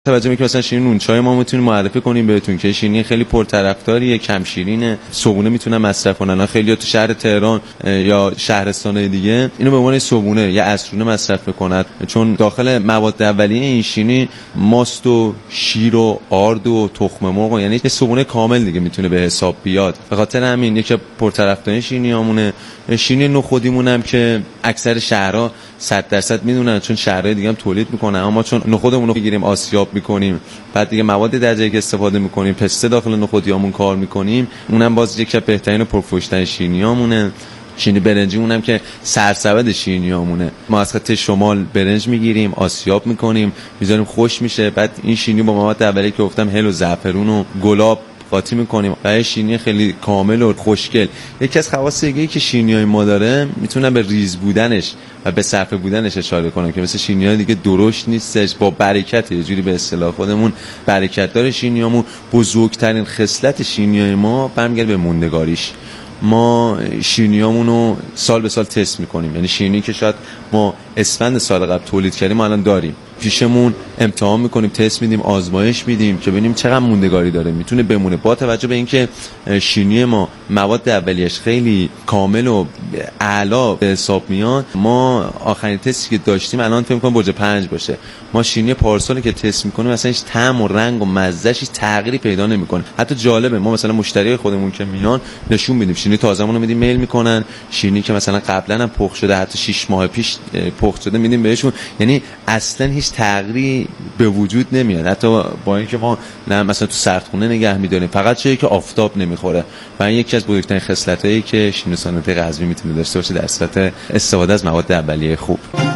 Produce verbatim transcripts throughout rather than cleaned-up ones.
توجه میکنیم مثلا شیرینی نون چای ما میتونیم معرفی کنیم بهتون که شیرینی خیلی پرطرفداریه، کم شیرینه، صبحونه میتونن مصرف کنن. خیلی‌ها تو شهر تهران یا شهرستان‌های دیگه اینو به عنوان صبحونه یا عصرونه مصرف میکنن، چون داخل مواد اولیه این شیرینی ماست و شیر و آرد و تخم مرغ، یعنی یه صبحونه کامل دیگه میتونه به حساب بیاد. به خاطر همین یکی پرطرفداری شیرینیامونه. شیرینی نخودیمون هم که اکثر شهرها صد درصد میدونن، چون شهرهای دیگه هم تولید میکنن، اما چون نخودمون رو بگیریم آسیاب میکنیم، بعد دیگه مواد درجه‌ای که استفاده میکنیم پسته داخل نخودیامون کار میکنیم، اونم باز یک از بهترین و پرفروش‌ترین شیرینیامونه. شیرینی برنجی اونم که سرسبد شیرینیامونه. ما از خط شمال برنج میگیریم، آسیاب میکنیم، میذاریم خوش میشه، بعد این شیرینی با مواد اولیه که گفتم هل و زعفرون و گلاب قاطی میکنیم و شیرینی خیلی کامل و خوشگل. یکی از خواص دیگه‌ای که شیرینیای ما داره، میتونم به ریز بودنش و به صرفه بودنش اشاره کنم که مثل شیرینیای دیگه درشت نیستش، با برکت، یه جوری به اصطلاح خودمون برکت داره شیرینیامون. بزرگترین خصلت شیرینیای ما برمیگرده به موندگاریش. ما شیرینیامون رو سال به سال تست میکنیم، یعنی شیرینی که شاید ما اسفند سال قبل تولید کردیم ما الان داریم پیشمون، امتحان میکنیم، تست میدیم، آزمایش میدیم که ببینیم چقدر موندگاری داره، میتونه بمونه. با توجه به اینکه شیرینی ما مواد اولیه‌اش خیلی کامل و اعلی به حساب میاد، ما آخرین تستی که داشتیم الان فکر می‌کنم برج پنج باشه، ما شیرینی پارسال که تست میکنیم مثلا هیچ طعم و رنگ و مزه‌اش هیچ تغییری پیدا نمیکنه. حتی جالبه ما مثلا مشتری خودمون که میان نشون میدیم شیرینی تازه‌مون رو میدیم، میل میکنن، شیرینی که مثلا قبلا هم پخت شده حتی شش ماه پیش پخت شده میدیم بهشون، یعنی اصلا هیچ تغییری به وجود نمیاد. حتی با اینکه ما نه مثلا تو سردخونه نگه می‌داریم، فقط چیزی که آفتاب نمیخوره. و این یکی از بزرگترین خصلتایی که شیرینی صنعت قزوین میتونه داشته باشه در صورت استفاده از مواد اولیه خوب.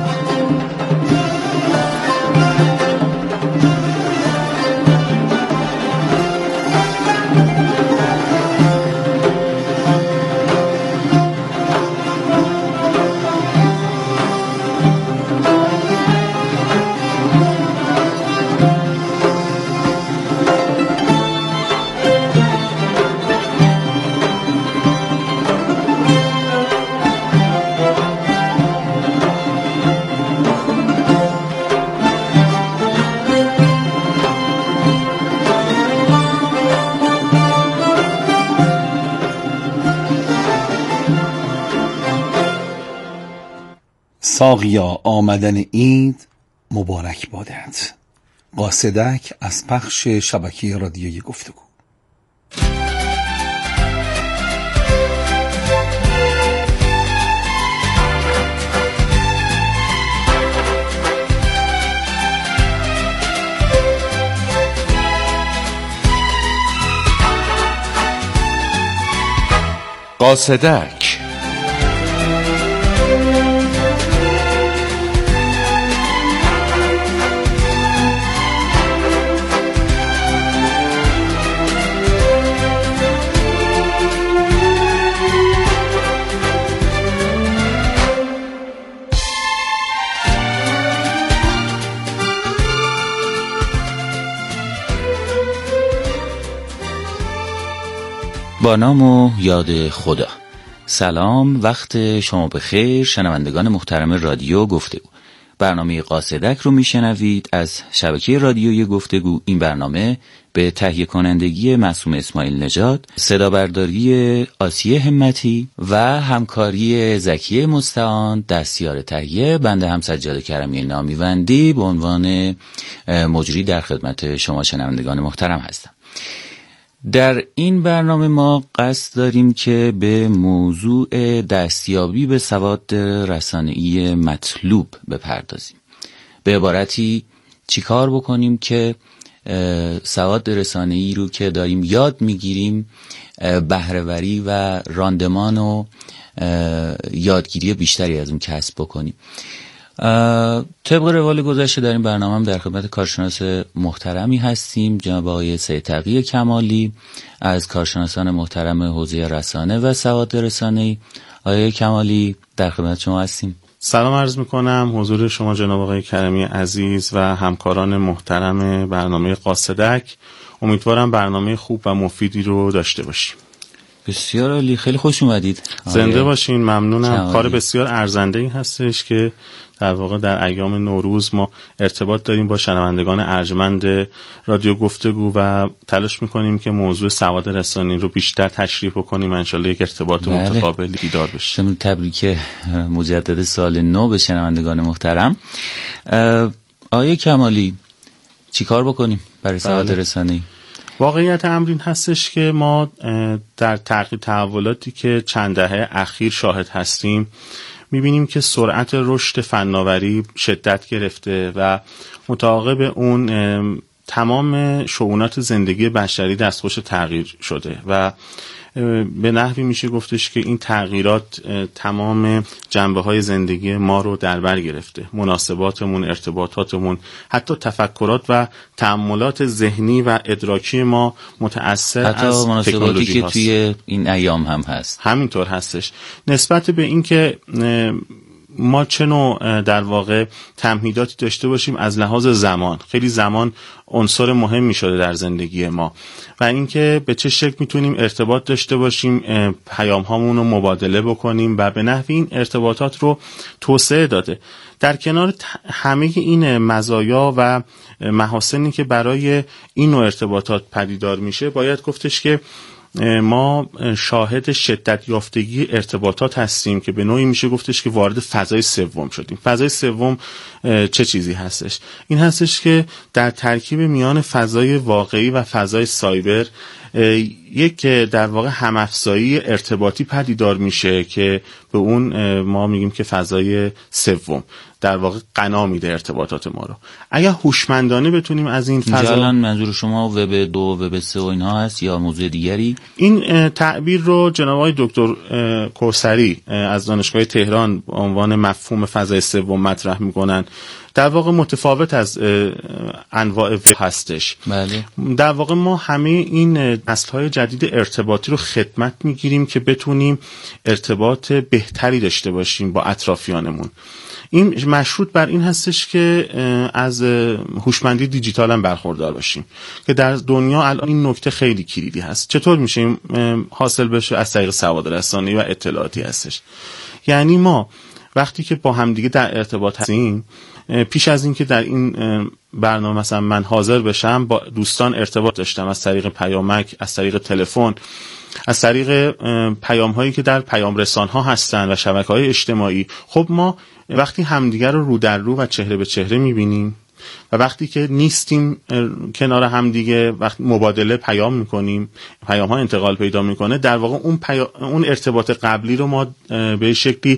ساقیا آمدن عید مبارک بادت. قاصدک از پخش شبکه رادیویی گفتگو. قاصدک با نام و یاد خدا. سلام، وقت شما بخیر شنوندگان محترم رادیو گفتگو. برنامه قاصدک رو میشنوید از شبکه رادیویی گفتگو. این برنامه به تهیه کنندگی معصوم اسماعیل نژاد، صدا برداری آسیه همتی و همکاری زکیه مستعان، دستیار تهیه بنده هم سجاد کرمی نامیوندی به عنوان مجری در خدمت شما شنوندگان محترم هستم. در این برنامه ما قصد داریم که به موضوع دستیابی به سواد رسانه‌ای مطلوب بپردازیم. به عبارتی چیکار بکنیم که سواد رسانه‌ای رو که داریم یاد میگیریم بهره‌وری و راندمان و یادگیری بیشتری از اون کسب بکنیم. طبق روال گذشته در این برنامه هم در خدمت کارشناس محترمی هستیم، جناب آقای سید تقی کمالی از کارشناسان محترم حوزه رسانه و سواد رسانه‌ای. آقای کمالی در خدمت شما هستیم. سلام عرض میکنم حضور شما جناب آقای کرمی عزیز و همکاران محترم برنامه قاصدک. امیدوارم برنامه خوب و مفیدی رو داشته باشیم. بسیار عالی، خیلی خوش اومدید. زنده باشین، ممنونم. کار بسیار ارزنده‌ای هستش که در واقع در ایام نوروز ما ارتباط داریم با شنوندگان ارجمند رادیو گفتگو و تلاش میکنیم که موضوع سواد رسانی رو بیشتر تشریح بکنیم، انشالله یک ارتباط بله. متقابلی دیدار بشه. تبریک مجدد سال نو به شنوندگان محترم. آقای کمالی، چی کار بکنیم برای سواد بله. رسانی؟ واقعیت امر این هستش که ما در تغییر تحولاتی که چند دهه اخیر شاهد هستیم میبینیم که سرعت رشد فناوری شدت گرفته و متعاقب اون تمام شؤونات زندگی بشری دستخوش تغییر شده و به نحوی میشه گفتش که این تغییرات تمام جنبه‌های زندگی ما رو در بر گرفته. مناسباتمون، ارتباطاتمون، حتی تفکرات و تأملات ذهنی و ادراکی ما متأثر حتی از مناسباتی که هست. توی این ایام هم هست. همینطور هستش. نسبت به این که ما چه نوع در واقع تمهیداتی داشته باشیم از لحاظ زمان، خیلی زمان عنصر مهمی شده در زندگی ما و اینکه به چه شکل میتونیم ارتباط داشته باشیم، پیام هامون رو مبادله بکنیم و به نحوی این ارتباطات رو توسعه داده. در کنار همه این مزایا و محاسنی که برای این نوع ارتباطات پدیدار میشه، باید گفتش که ما شاهد شدت یافتگی ارتباطات هستیم که به نوعی میشه گفتش که وارد فضای سوم شدیم. فضای سوم چه چیزی هستش؟ این هستش که در ترکیب میان فضای واقعی و فضای سایبر یک در واقع همافزایی ارتباطی پدیدار میشه که به اون ما میگیم که فضای سوم در واقع غنا میده ارتباطات ما رو. اگر هوشمندانه بتونیم از این فضا، الان منظور شما وب دو، وب سه و اینها هست یا موضوع دیگری؟ این تعبیر رو جناب آقای دکتر کوثری از دانشگاه تهران به عنوان مفهوم فضای سوم مطرح میکنن. در واقع متفاوت از انواع وب هستش. بله. در واقع ما همه این نسل‌های جدید ارتباطی رو خدمت میگیریم که بتونیم ارتباط بهتری داشته باشیم با اطرافیانمون. این مشروط بر این هستش که از هوشمندی دیجیتال هم برخوردار باشیم که در دنیا الان این نکته خیلی کلیدی هست. چطور میشه حاصل بشه؟ از طریق سواد رسانی و اطلاعاتی هستش. یعنی ما وقتی که با همدیگه در ارتباط هستیم، پیش از این که در این برنامه مثلا من حاضر بشم، با دوستان ارتباط داشتم از طریق پیامک، از طریق تلفن، از طریق پیام هایی که در پیام رسان ها هستن و شبکه های اجتماعی. خب ما وقتی همدیگر رو رو در رو و چهره به چهره میبینیم و وقتی که نیستیم کنار همدیگه، وقتی مبادله پیام میکنیم، پیام ها انتقال پیدا میکنه، در واقع اون, پیا... اون ارتباط قبلی رو ما به شکلی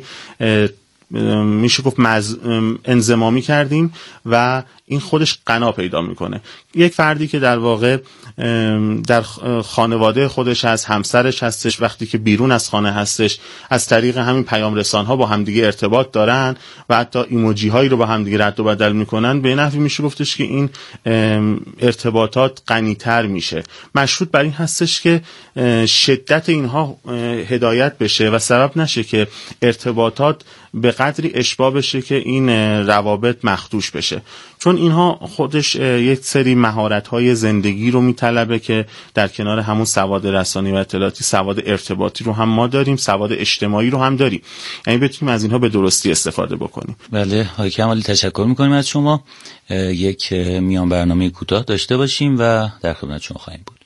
میشه گفت مز... انضمامی کردیم و این خودش غنا پیدا میکنه. یک فردی که در واقع در خانواده خودش هست، همسرش هستش، وقتی که بیرون از خانه هستش، از طریق همین پیام رسان ها با همدیگه ارتباط دارن و حتی ایموجی هایی رو با همدیگه رد و بدل میکنن، به نحوی میشه گفتش که این ارتباطات غنی‌تر میشه. مشروط بر این هستش که شدت اینها هدایت بشه و سبب نشه که ارتباطات به قدری اشباع بشه که این روابط مخدوش بشه، چون اینها خودش یک سری مهارت‌های زندگی رو میطلبه که در کنار همون سواد رسانی و اطلاعاتی، سواد ارتباطی رو هم ما داریم، سواد اجتماعی رو هم داریم، یعنی بتونیم از اینها به درستی استفاده بکنیم. بله، آقای کمالی تشکر می‌کنیم از شما. یک میان برنامه کوتاه داشته باشیم و در خدمت شما خواهیم بود.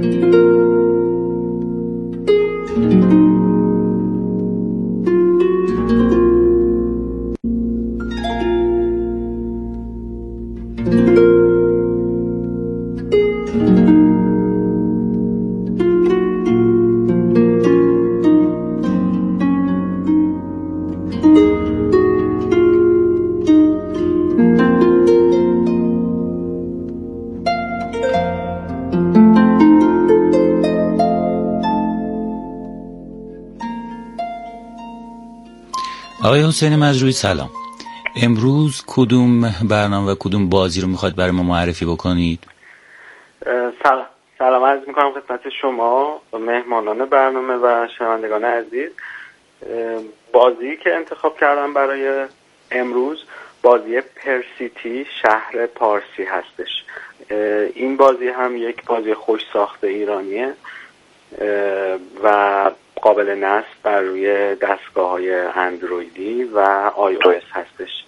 آقای حسین مجروحی سلام. امروز کدوم برنامه و کدوم بازی رو میخواد برای ما معرفی بکنید؟ سلام سلام عرض میکنم خدمت شما مهمانان برنامه و شنوندگان عزیز. بازی که انتخاب کردم برای امروز بازی پرسیتی شهر پارسی هستش. این بازی هم یک بازی خوش ساخته ایرانیه و قابل نصب بر روی دستگاه‌های اندرویدی و آی او اس هستش.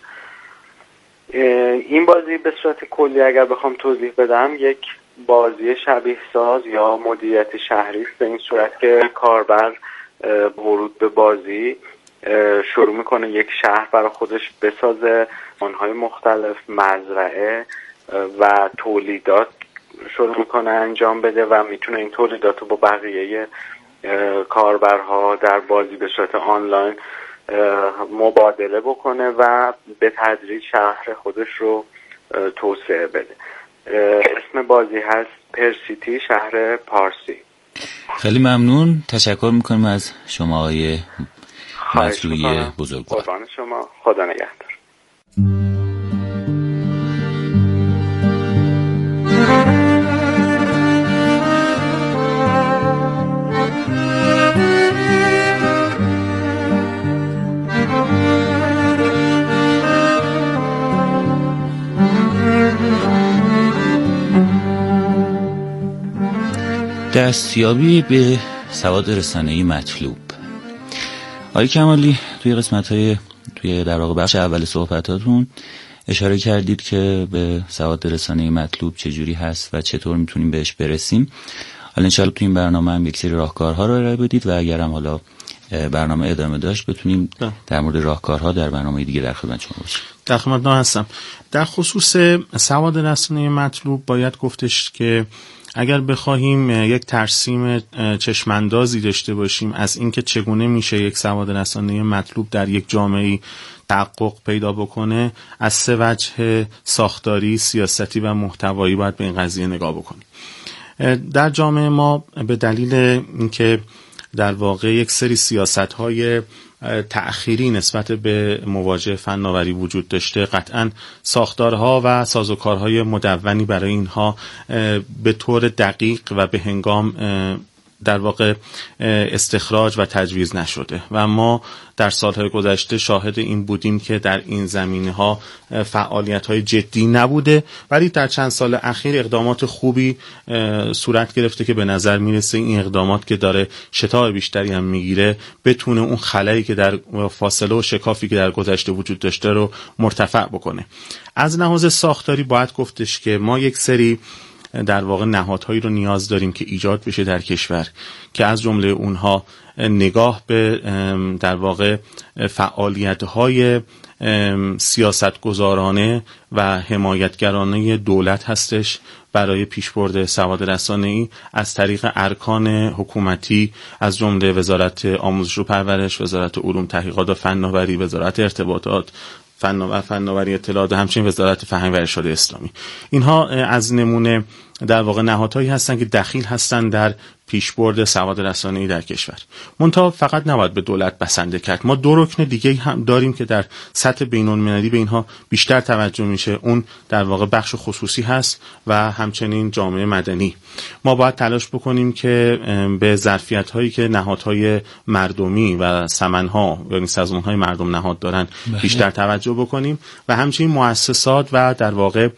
این بازی به صورت کلی اگر بخوام توضیح بدم یک بازی شبیه ساز یا مدیریت شهری است، به این صورت که کاربر ورود به بازی شروع میکنه یک شهر برای خودش بسازه، آنهای مختلف، مزرعه و تولیدات شروع میکنه انجام بده و میتونه این تولیدات رو با بقیه کاربرها در بازی به صورت آنلاین مبادله بکنه و به تدریج شهر خودش رو توسعه بده. اسم بازی هست پرسیتی، شهر پارسی. خیلی ممنون، تشکر میکنیم از شما آقای مسئولی بزرگوار. قربان شما، خدا نگهدار. دستیابی به سواد رسانه‌ای مطلوب. آقای کمالی توی قسمت‌های توی در واقع بخش اول صحبتاتون اشاره کردید که به سواد رسانه‌ای مطلوب چجوری هست و چطور میتونیم بهش برسیم. حالا انشالله تو این برنامه هم یک سری راهکارها رو ارائه بدید و اگر هم حالا برنامه ادامه داشت بتونیم در مورد راهکارها در برنامه دیگه در خدمت شما باشیم. در خدمتتون هستم. در خصوص سواد رسانه‌ای مطلوب باید گفتش که اگر بخواهیم یک ترسیم چشماندازی داشته باشیم از اینکه چگونه میشه یک سواد رسانه‌ای مطلوب در یک جامعه تحقق پیدا بکنه، از سه وجه ساختاری، سیاستی و محتوایی باید به این قضیه نگاه بکنیم. در جامعه ما به دلیل اینکه در واقع یک سری سیاست‌های تأخیری نسبت به مواجهه فناوری وجود داشته، قطعاً ساختارها و سازوکارهای مدونی برای اینها به طور دقیق و به هنگام در واقع استخراج و تجویز نشده و ما در سالهای گذشته شاهد این بودیم که در این زمینه‌ها فعالیت‌های جدی نبوده، ولی در چند سال اخیر اقدامات خوبی صورت گرفته که به نظر میرسه این اقدامات که داره شتاب بیشتری هم میگیره بتونه اون خلایی که در فاصله و شکافی که در گذشته وجود داشته رو مرتفع بکنه. از لحاظ ساختاری باید گفتش که ما یک سری در واقع نهادهایی رو نیاز داریم که ایجاد بشه در کشور که از جمله اونها نگاه به در واقع فعالیت‌های سیاستگزارانه و حمایتگرانه دولت هستش برای پیشبرد سواد رسانه‌ای از طریق ارکان حکومتی از جمله وزارت آموزش و پرورش، وزارت علوم تحقیقات و فناوری، وزارت ارتباطات، فناوری فناوری اطلاعات، همچنین وزارت فرهنگ و ارشاد اسلامی. اینها از نمونه در واقع نهادهایی هستن که دخیل هستن در پیشبرد سواد رسانه‌ای در کشور. منتها فقط نباید به دولت بسنده کرد. ما دو رکن دیگه هم داریم که در سطح بین‌المللی به اینها بیشتر توجه میشه. اون در واقع بخش خصوصی هست و همچنین جامعه مدنی. ما باید تلاش بکنیم که به ظرفیت‌هایی که نهادهای مردمی و سمن‌ها یعنی سازمان‌های مردم نهاد دارن بیشتر توجه بکنیم و همچنین مؤسسات و در واقع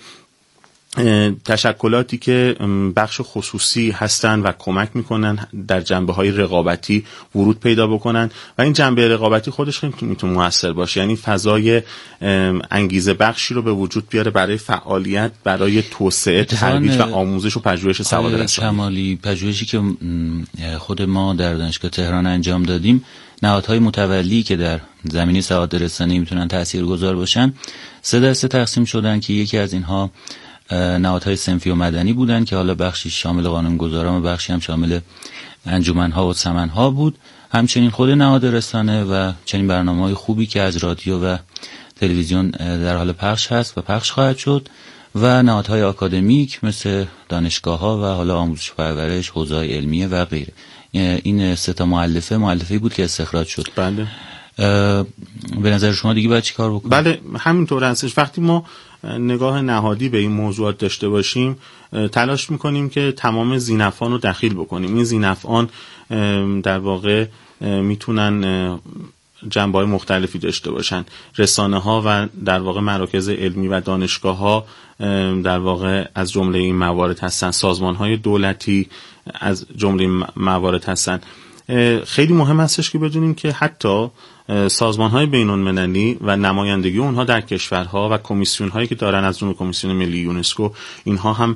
تشکلاتی که بخش خصوصی هستن و کمک میکنن در جنبه‌های رقابتی ورود پیدا بکنن و این جنبه رقابتی خودش خیلی میتونه موثر باشه، یعنی فضای انگیزه بخشی رو به وجود بیاره برای فعالیت، برای توسعه، ترویج و آموزش و پژوهش سواد رسانه‌ای. کمالی پژوهشی که خود ما در دانشگاه تهران انجام دادیم، نهادهای متولی که در زمینه سواد رسانه‌ای میتونن تاثیرگذار باشن سه دسته تقسیم شدن که یکی از اینها نهادهای صنفی و مدنی بودن که حالا بخشی شامل قانونگذاران و بخشی هم شامل انجمن‌ها و سمن‌ها بود، همچنین خود نهاد رسانه و چنین برنامه‌های خوبی که از رادیو و تلویزیون در حال پخش هست و پخش خواهد شد و نهادهای آکادمیک مثل دانشگاه‌ها و حالا آموزش و پرورش، حوزه‌های علمیه و غیره. این سه تا مؤلفه مؤلفه‌ای بود که استخراج شد. بله. به نظر شما دیگه باید چی کار بکنیم؟ بله همینطور هستش. وقتی ما نگاه نهادی به این موضوعات داشته باشیم تلاش میکنیم که تمام ذی‌نفعان رو دخیل بکنیم. این ذی‌نفعان در واقع میتونن جنبه‌های مختلفی داشته باشن. رسانه‌ها و در واقع مراکز علمی و دانشگاه‌ها در واقع از جمله این موارد هستن، سازمان‌های دولتی از جمله این موارد هستن. خیلی مهم هستش که بدونیم که حتی سازمان‌های بین‌المللی و نمایندگی اونها در کشورها و کمیسیون‌هایی که دارن از جمله کمیسیون ملی یونسکو، اینها هم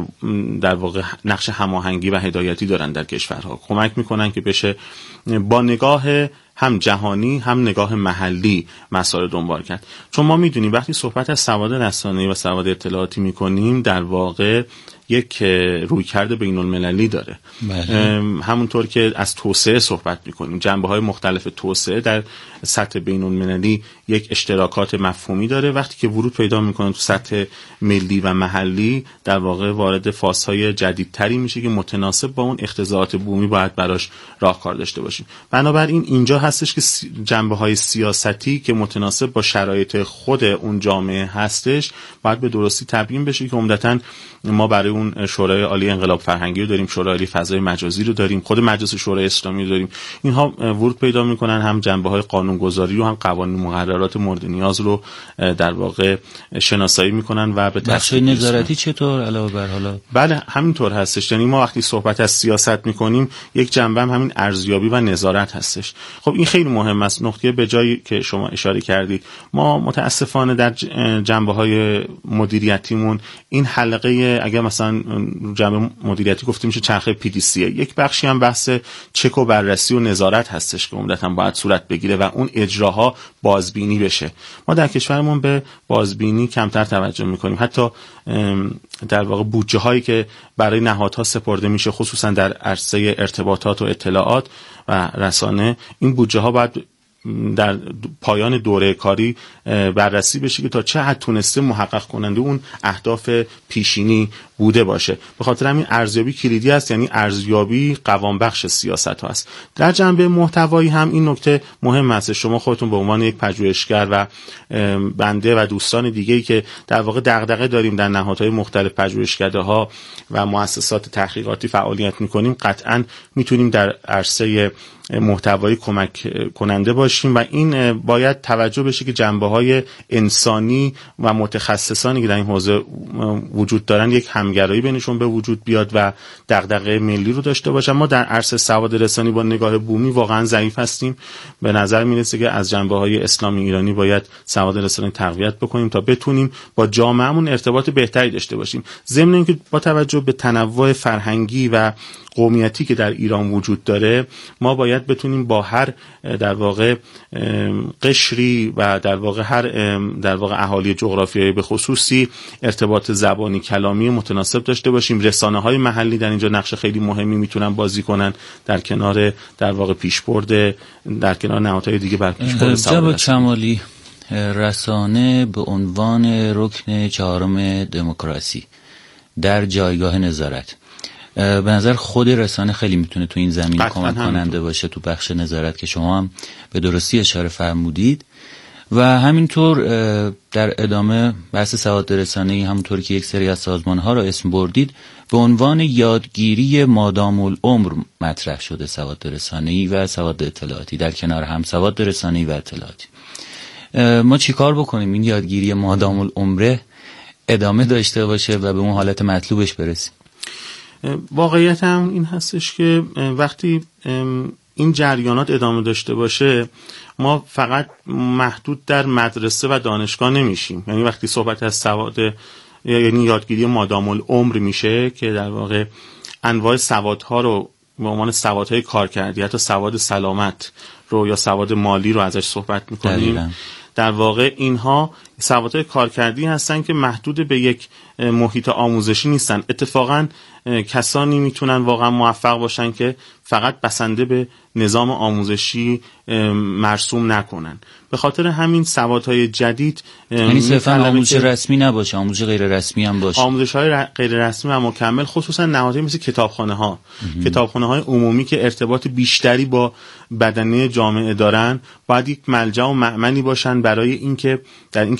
در واقع نقش هماهنگی و هدایتی دارن در کشورها، کمک میکنن که بشه با نگاه هم جهانی هم نگاه محلی مسائل دنبال کرد. چون ما میدونیم وقتی صحبت از سواد رسانه‌ای و سواد اطلاعاتی میکنیم در واقع یک رویکرد بین المللی داره. همونطور که از توسعه صحبت میکنیم، جنبه های مختلف توسعه در سطح بین المللی یک اشتراکات مفهومی داره. وقتی که ورود پیدا میکنه تو سطح ملی و محلی در واقع وارد فازهای جدیدتری میشه که متناسب با اون اقتضاعات بومی باید براش راهکار داشته باشیم. بنابراین اینجا هستش که جنبه های سیاستی که متناسب با شرایط خود اون جامعه هستش باید به درستی تبیین بشه که عمدتاً ما برای اون شورای عالی انقلاب فرهنگی رو داریم، شورای عالی فضای مجازی رو داریم، خود مجلس شورای اسلامی رو داریم. اینها ورود پیدا میکنن، هم جنبه‌های قانونگذاری رو هم قوانین مقررات مورد نیاز رو در واقع شناسایی میکنن و به بخشای نظارتی چطور علاوه بر حالا؟ بله همینطور هستش. یعنی ما وقتی صحبت از سیاست میکنیم یک جنبه هم همین ارزیابی و نظارت هستش. خب این خیلی مهم است. نکته به جایی که شما اشاره کردید، ما متاسفانه در جنبه‌های مدیریتیمون این حلقه، اگر مثلا جنبه مدیریتی گفتیم میشه چرخه پی دی سی، یک بخشی هم بحث چک و بررسی و نظارت هستش که عمدتاً باید صورت بگیره و اون اجراها بازبینی بشه. ما در کشورمون به بازبینی کمتر توجه میکنیم. حتی در واقع بودجه هایی که برای نهادها سپرده میشه، خصوصا در عرصه ارتباطات و اطلاعات و رسانه، این بودجه ها باید در پایان دوره کاری بررسی بشه که تا چه حد تونسته محقق کننده اون اهداف پیشینی بوده باشه. به خاطر همین ارزیابی کلیدی است، یعنی ارزیابی قوام بخش سیاست ها است. در جنبه محتوایی هم این نکته مهم است. شما خودتون به عنوان یک پژوهشگر و بنده و دوستان دیگه‌ای که در واقع دغدغه داریم در نهادهای مختلف پژوهشکده‌ها و مؤسسات تحقیقاتی فعالیت می‌کنیم، قطعاً میتونیم در عرصه محتوایی کمک کننده باشیم و این باید توجه بشه که جنبه‌های انسانی و متخصصانی که در این حوزه وجود دارن یک همگرایی بینشون به وجود بیاد و دغدغه ملی رو داشته باشن. ما در عرصه سواد رسانی با نگاه بومی واقعا ضعیف هستیم. به نظر میرسه که از جنبه‌های اسلامی ایرانی باید سواد رسانی تقویت بکنیم تا بتونیم با جامعهمون ارتباط بهتری داشته باشیم. ضمن اینکه با توجه به تنوع فرهنگی و قومیتی که در ایران وجود داره، ما باید بتونیم با هر در واقع قشری و در واقع هر در واقع اهالی جغرافیایی به خصوصی ارتباط زبانی کلامی متناسب داشته باشیم. رسانه‌های محلی در اینجا نقش خیلی مهمی میتونن بازی کنن در کنار در واقع پیشبرد، در کنار نهادهای دیگه بر پیشبرد سواد. جناب کمالی، رسانه به عنوان رکن چهارم دموکراسی در جایگاه نظارت، به نظر خود رسانه خیلی میتونه تو این زمین کمک کننده باشه تو بخش نظارت که شما هم به درستی اشاره فرمودید. و همینطور در ادامه بحث سواد رسانه‌ای، همونطور که یک سری از سازمان‌ها رو اسم بردید، به عنوان یادگیری مادام العمر مطرح شده سواد رسانه‌ای و سواد اطلاعاتی در کنار هم سواد رسانه‌ای و اطلاعاتی. ما چیکار بکنیم این یادگیری مادام العمر ادامه داشته باشه و به اون حالت مطلوبش برسیم؟ واقعیت هم این هستش که وقتی این جریانات ادامه داشته باشه، ما فقط محدود در مدرسه و دانشگاه نمیشیم. یعنی وقتی صحبت از سواد، یعنی یادگیری مادام العمر میشه که در واقع انواع سوادها رو به عنوان سوادهای کارکردی، حتی سواد سلامت رو یا سواد مالی رو ازش صحبت میکنیم. در واقع اینها سوادهای کارکردی هستن که محدود به یک محیط آموزشی نیستن. اتفاقاً کسانی میتونن واقعا موفق باشن که فقط بسنده به نظام آموزشی مرسوم نکنن. به خاطر همین سوادهای جدید، یعنی صرفا آموزش رسمی نباشه، آموزش غیر رسمی هم باشه. آموزش های غیر رسمی و مکمل، خصوصا نهادهای مثل کتابخانه ها، کتابخانه های عمومی که ارتباط بیشتری با بدنه جامعه دارن، باید یک ملجأ و مأمنی باشن برای اینکه در این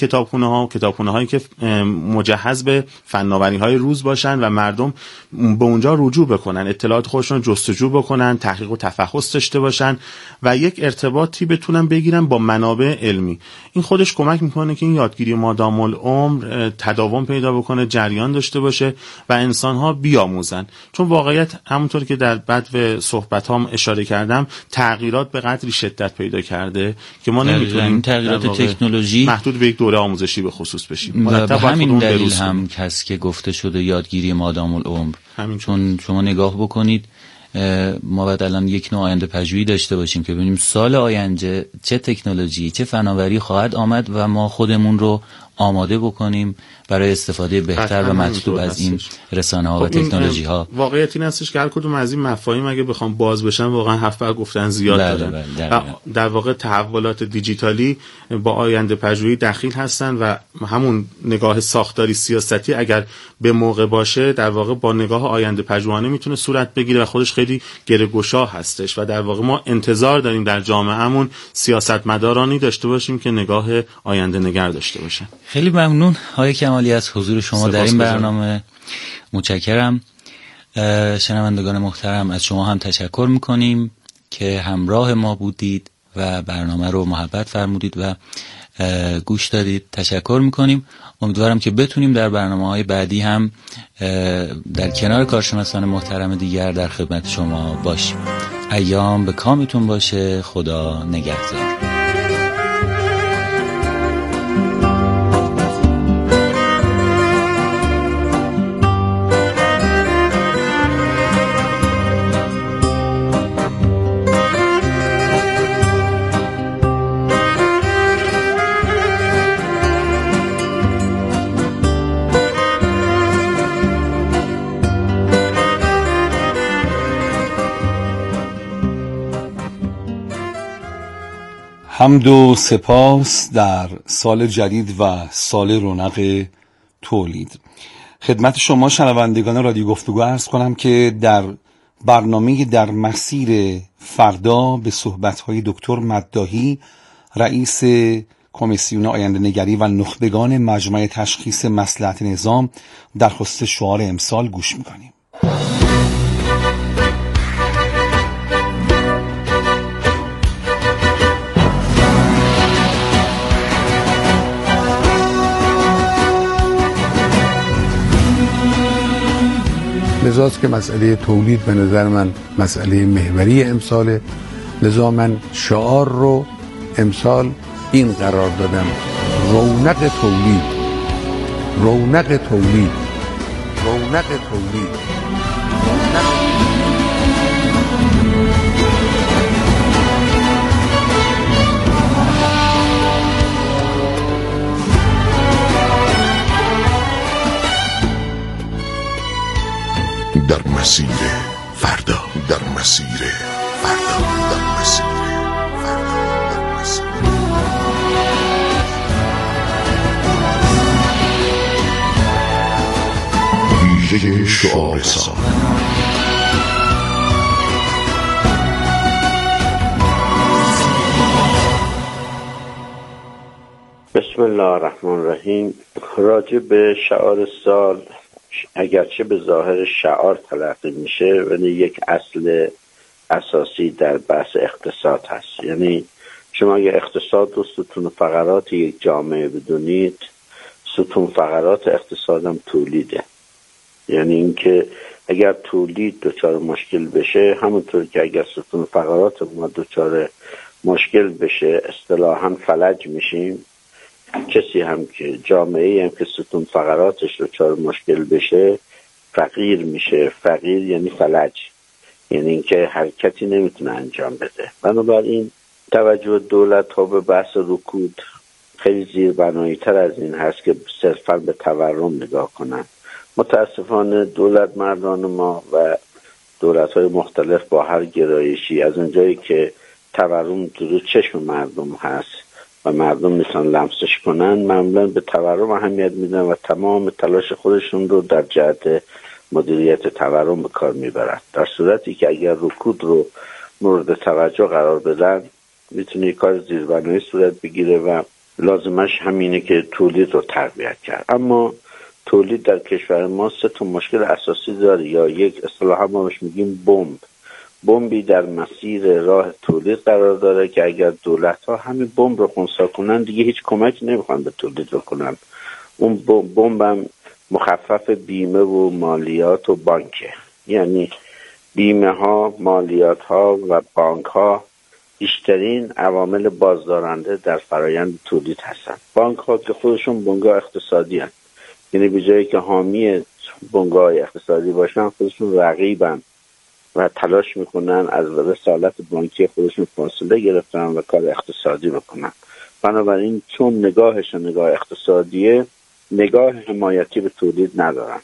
کتابخونه ها، کتابخونه هایی که مجهز به فناوری های روز باشن و مردم به اونجا رجوع بکنن، اطلاعات خودشون جستجو بکنن، تحقیق و تفحص داشته باشن و یک ارتباطی بتونن بگیرن با منابع علمی. این خودش کمک میکنه که این یادگیری مادام العمر تداوم پیدا بکنه، جریان داشته باشه و انسان ها بیاموزن. چون واقعیت همونطور که در بعد صحبت هام اشاره کردم، تغییرات به قدری شدت پیدا کرده که ما نمیتونیم تغییرات تکنولوژی محدود به یک دوره آموزشی به خصوص بشیم. و به همین دلیل هم کس که گفته شده یادگیری مادام العمر، چون شما نگاه بکنید ما باید الان یک نوع آینده پژوهی داشته باشیم که ببینیم سال آینده چه تکنولوژی، چه فناوری خواهد آمد و ما خودمون رو آماده بکنیم برای استفاده بهتر و مطلوب از این رسانه ها و تکنولوژی ها. واقعیت این هستش که هر کدوم از این مفاهیم اگه بخوام باز بشن واقعا حرف بر گفتن زیاد دارن. در, در واقع تحولات دیجیتالی با آینده پژوهی دخیل هستن و همون نگاه ساختاری سیاستی اگر به موقع باشه در واقع با نگاه آینده پژوهانه میتونه صورت بگیره و خودش خیلی گره‌گشا هستش و در واقع ما انتظار داریم در جامعهمون سیاستمدارانی داشته باشیم که نگاه آینده نگر داشته باشن. خیلی ممنون آقای کمالی از حضور شما در این برنامه. متشکرم. شنوندگان محترم از شما هم تشکر میکنیم که همراه ما بودید و برنامه رو محبت فرمودید و گوش دادید. تشکر میکنیم. امیدوارم که بتونیم در برنامه‌های بعدی هم در کنار کارشناسان محترم دیگر در خدمت شما باشیم. ایام به کامتون باشه. خدا نگهدار. حمد و سپاس در سال جدید و سال رونق تولید. خدمت شما شنوندگان رادیو گفتگو عرض کنم که در برنامه در مسیر فردا به صحبت‌های دکتر مداحی، رئیس کمیسیون آینده نگری و نخبگان مجمع تشخیص مصلحت نظام درخواست شعار امسال گوش می‌کنیم. لذاست که مسئله تولید به نظر من مسئله محوری امساله. لذا من شعار رو امسال این قرار دادم: رونق تولید، رونق تولید، رونق تولید. در مسیر فردا، در مسیر فردا، در مسیر فردا، در مسیر ویژه شعار سال. بسم الله الرحمن الرحیم. راجع به شعار سال، اگرچه به ظاهر شعار تلقی میشه ولی یک اصل اساسی در بحث اقتصاد هست. یعنی شما اگر اقتصاد و ستون فقرات یک جامعه بدونید، ستون فقرات اقتصادم تولیده. یعنی اینکه اگر تولید دچار مشکل بشه، همونطور که اگر ستون فقرات ما دچار مشکل بشه اصطلاحاً فلج میشیم. کسی هم که جامعه هم که ستون فقراتش دچار مشکل بشه فقیر میشه. فقیر یعنی فلج، یعنی اینکه حرکتی نمیتونه انجام بده. بنابراین توجه دولت ها به بحث رکود خیلی زیربنایی تر از این هست که صرفا به تورم نگاه کنن. متاسفانه دولت مردان ما و دولت های مختلف با هر گرایشی، از اونجایی که تورم تو چشم مردم هست و مردم میتونن لمسش کنن، معمولا به تورم اهمیت میدن و تمام تلاش خودشون رو در جهت مدیریت تورم به کار میبرن. در صورتی که اگر رکود رو مورد توجه قرار بدن، میتونه یک کار زیربنایی صورت بگیره و لازمش همینه که تولید رو تقویت کرد. اما تولید در کشور ما سه تا مشکل اساسی داره، یا یک اصطلاحا ما بهش میگیم بمب. بمبی در مسیر راه تولید قرار داره که اگر دولت ها همین بمب رو خنثی کنن دیگه هیچ کمکی نمیخوان به تولید بکنن. اون بمب هم مخفف بیمه و مالیات و بانکه، یعنی بیمه ها، مالیات ها و بانک ها بیشترین عوامل بازدارنده در فرایند تولید هستن. بانک ها که خودشون بنگاه اقتصادی هستن، یعنی به جایی که حامی بنگاه اقتصادی باشن خودشون رقیبن و تلاش میکنن از رسالت بانکی خودشون فاصله گرفتن و کار اقتصادی بکنن. بنابراین چون نگاهش نگاه اقتصادیه، نگاه حمایتی به تولید ندارن.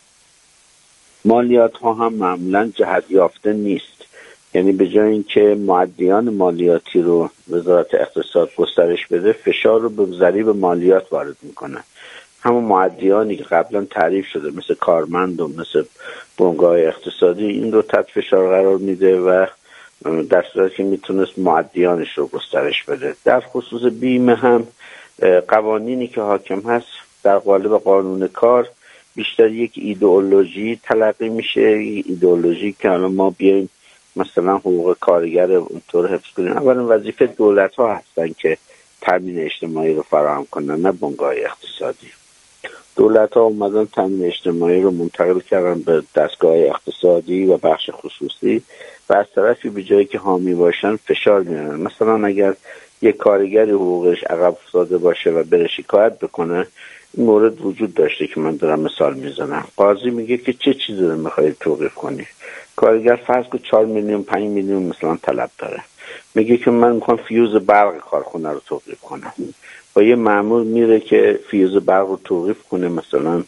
مالیات ها هم معمولا جهت یافته نیست، یعنی به جای اینکه معدیان مالیاتی رو وزارت اقتصاد گسترش بده، فشار رو به ضریب مالیات وارد میکنن. همون معدیانی که قبلا تعریف شده مثل کارمند و مثل بنگاه اقتصادی، این رو تحت فشار قرار میده و در صورتی که میتونست معدیانش رو گسترش بده. در خصوص بیمه هم قوانینی که حاکم هست در قالب قانون کار بیشتر یک ایدئولوژی تلقی میشه، ایدئولوژی که الان ما بیایم مثلا حقوق کارگر اونطور حفظ کنیم. اولا وظیفه دولت ها هستن که تامین اجتماعی رو فراهم کنن، نه بنگاه اقتصادی. دولت ها اومدن تامین اجتماعی رو منتقل کردن به دستگاه اقتصادی و بخش خصوصی و از طرفی به جایی که حامی باشن فشار میارن. مثلا اگر یک کارگری حقوقش عقب افتاده باشه و بره شکایت بکنه، این مورد وجود داشته که من دارم مثال میزنم. قاضی میگه که چه چیزی رو میخواید توقیف کنی؟ کارگر فرض کن چهار میلیون پنج میلیون مثلا طلب داره، میگه که من میخوام فیوز برق کارخونه رو توقیف کنم. و یه مأمور میره که فیوز برق رو توقیف کنه مثلا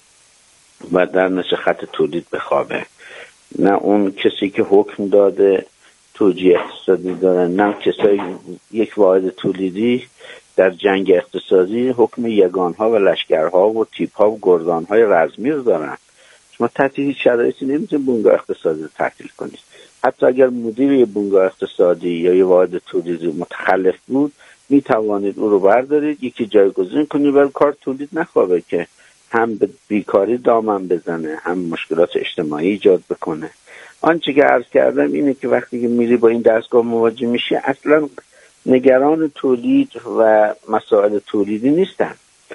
و در نشه خط تولید بخوابه. نه اون کسی که حکم داده توجیه اقتصادی داره، نه کسای یک واحد تولیدی در جنگ اقتصادی حکم یگانها و لشکرها و تیپها و گردانهای رزمی رو دارن. شما تحت هیچ شرایطی نمیتونید بنگاه اقتصادی رو تعطیل کنید. حتی اگر مدیر یه بنگاه اقتصادی یا یه واحد تولیدی متخلف بود، میتوانید او رو بردارید یکی جایگزین کنید و کار تولید نخوابه که هم به بیکاری دامن بزنه هم مشکلات اجتماعی ایجاد بکنه. آنچه که عرض کردم اینه که وقتی که میری با این دستگاه مواجه میشی اصلا نگران تولید و مسائل تولیدی نیستن.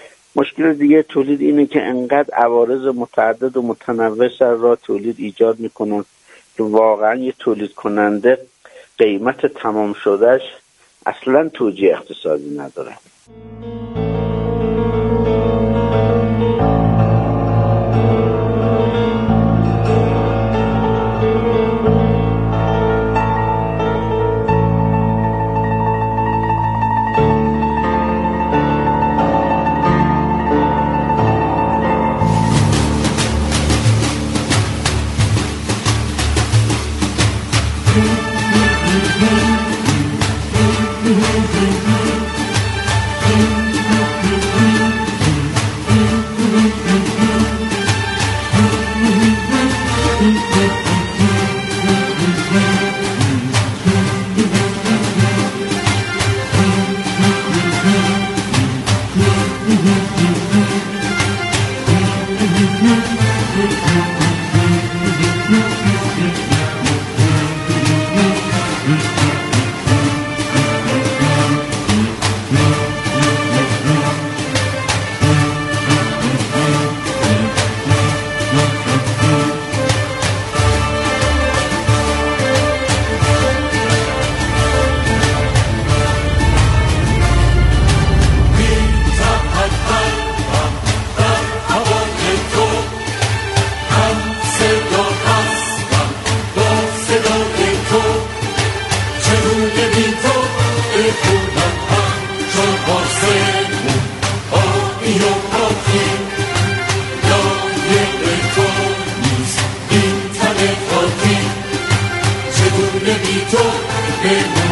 مشکل دیگه تولید اینه که انقدر عوارض متعدد و متنوع سر راه تولید ایجاد میکنن که واقعا یه تولید کننده قیمت تمام شدهش اصلا توجیه اقتصادی نداره. چگونه بی تو